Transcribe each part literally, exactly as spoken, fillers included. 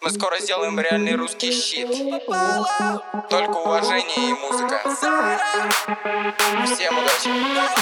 Мы скоро сделаем реальный русский щит. Только уважение и музыка. Всем удачи.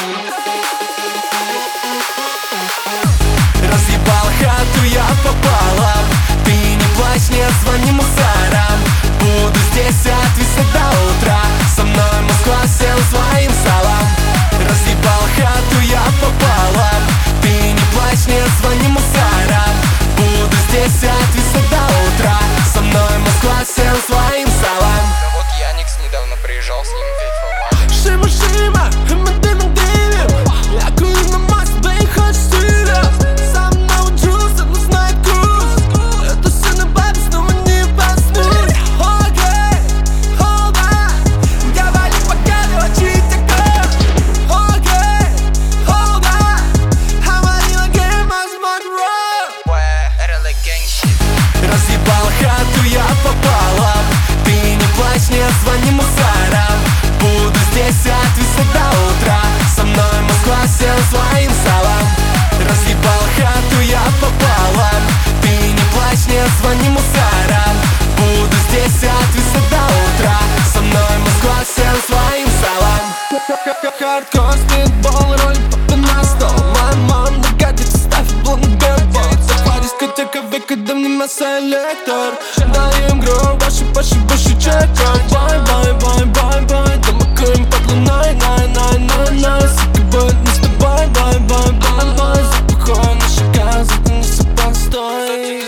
Разъебал хату, я попала. Ты не плачь, не звони мусорам. Буду здесь отвисать до утра. Со мной Москва всем своим салам. Разъебал хату, я попала. Ты не плачь, не звони мусорам. Буду здесь отвисать до утра. Со мной Москва всем своим салам. Да вот Яникс недавно приезжал, с ним кайфовали. Шима, шима, мы на диве. Я курю на масс, бей, хоть стиля. Сам научился, но знает курс. Это все на бабе, снова не поснуть. Окей, hold on. Говори, показывай, читака. Окей, hold on. Говорила, game as my rock. Это гангщит. Разъебал хату, я попала. Ты не плачь, не звони мусорам. Буду здесь отвисать до утра. Со мной Москва всем своим салам. Разъебал хату, я попала. Ты не плачь, не звони мусорам. Буду здесь отвисать до утра. Со мной Москва всем своим салам. Хардкор, спидбол, роль попы на стол. Моя мама гадит, ставь блок на билборд. Зашла дискотека, выкидай мне на селектор. Дай им грубо, больше, больше, больше чекай. Бай, бай, бай, бай, бай. Домакуем под луной, най, най, най, най. Сука будет не с тобой, бай, бай, бай, бай. Запахой на щека, затянулся постой.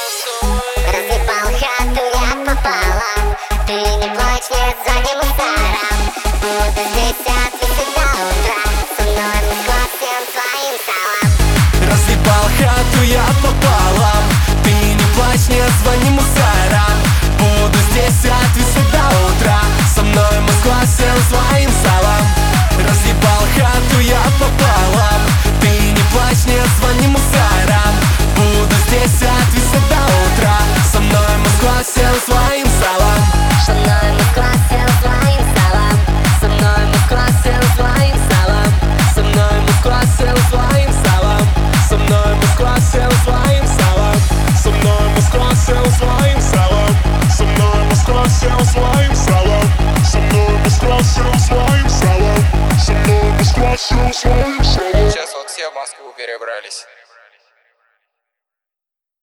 Разъебал хату, я попала. Ты не плачь, не звони мусорам. Буду здесь отвисать до утра. Со мной Москва всем своим салам. Разъебал хату, я попала. Ты не плачь, не звони мусорам. Буду здесь отвисать до утра. Со мной Москва всем своим салам. Разъебал хату, я попала. Ты не плачь, не звони мусорам. Буду здесь отвисать до утра. Со мной Москва всем своим салам. Со мной Москва всем своим салам. Со мной Москва всем своим салам. Со мной Москва всем своим салам. Со мной Москва всем своим салам. Со мной Москва всем своим салам. Со мной Москва всем своим салам. Со мной Москва всем своим салам. Со мной Москва всем своим салам. Сейчас вот все в Москву перебрались.